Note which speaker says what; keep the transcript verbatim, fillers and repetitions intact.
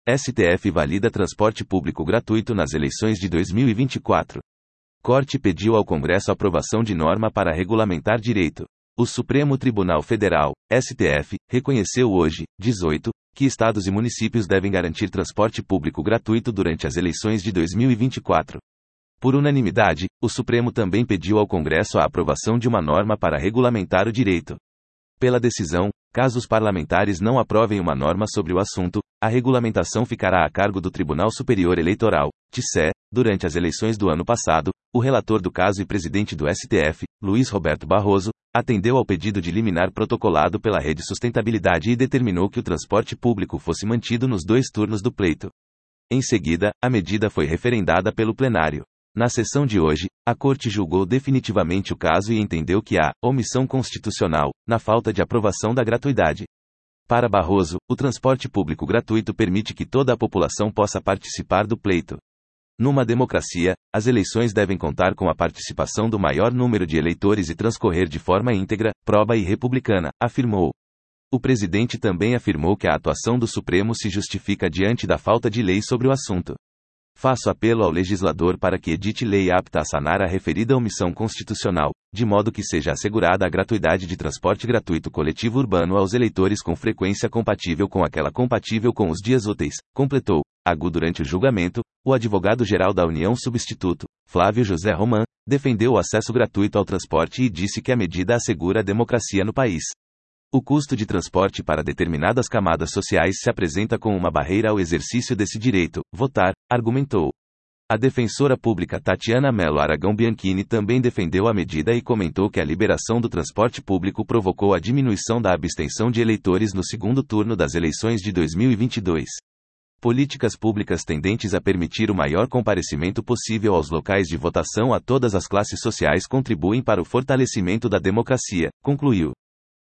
Speaker 1: S T F valida transporte público gratuito nas eleições de dois mil e vinte e quatro. Corte pediu ao Congresso aprovação de norma para regulamentar direito. O Supremo Tribunal Federal, S T F, reconheceu hoje, dezoito, que estados e municípios devem garantir transporte público gratuito durante as eleições de dois mil e vinte e quatro. Por unanimidade, o Supremo também pediu ao Congresso a aprovação de uma norma para regulamentar o direito. Pela decisão, caso os parlamentares não aprovem uma norma sobre o assunto, a regulamentação ficará a cargo do Tribunal Superior Eleitoral, T S E. Durante as eleições do ano passado, o relator do caso e presidente do S T F, Luiz Roberto Barroso, atendeu ao pedido de liminar protocolado pela Rede Sustentabilidade e determinou que o transporte público fosse mantido nos dois turnos do pleito. Em seguida, a medida foi referendada pelo plenário. Na sessão de hoje, a Corte julgou definitivamente o caso e entendeu que há omissão constitucional, na falta de aprovação da gratuidade. Para Barroso, o transporte público gratuito permite que toda a população possa participar do pleito. Numa democracia, as eleições devem contar com a participação do maior número de eleitores e transcorrer de forma íntegra, proba e republicana, afirmou. O presidente também afirmou que a atuação do Supremo se justifica diante da falta de lei sobre o assunto. Faço apelo ao legislador para que edite lei apta a sanar a referida omissão constitucional, de modo que seja assegurada a gratuidade de transporte gratuito coletivo urbano aos eleitores com frequência compatível com aquela compatível com os dias úteis, completou. Agu durante o julgamento, o advogado-geral da União Substituto, Flávio José Roman, defendeu o acesso gratuito ao transporte e disse que a medida assegura a democracia no país. O custo de transporte para determinadas camadas sociais se apresenta como uma barreira ao exercício desse direito, votar, argumentou. A defensora pública Tatiana Mello Aragão Bianchini também defendeu a medida e comentou que a liberação do transporte público provocou a diminuição da abstenção de eleitores no segundo turno das eleições de dois mil e vinte e dois. Políticas públicas tendentes a permitir o maior comparecimento possível aos locais de votação a todas as classes sociais contribuem para o fortalecimento da democracia, concluiu.